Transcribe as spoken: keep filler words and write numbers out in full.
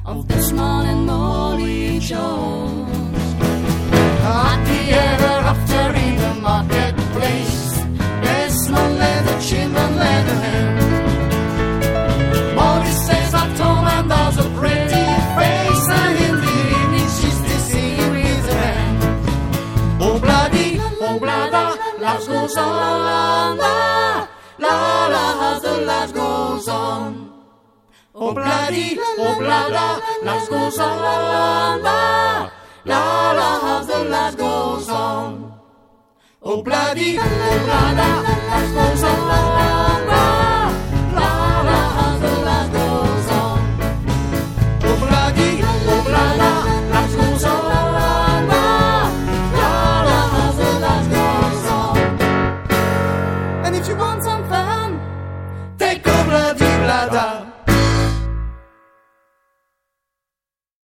of this morning morning shows. Happy ever after in the marketplace, there's no leather chin and leather hand. Molly stays at home and does a pretty face, and in the evening she's still singing with her hand. Oh bloody, oh blada, life goes on, la la la, as the life goes on. Oh bloody, oh blada, life goes on, la la la, as the life goes on. Oh bloody, oh blada, life goes on, la la la, as the life goes on. Oh bloody, oh blada, life goes on, la la la, as the life goes on. And if you want some fun, take a bloody blada.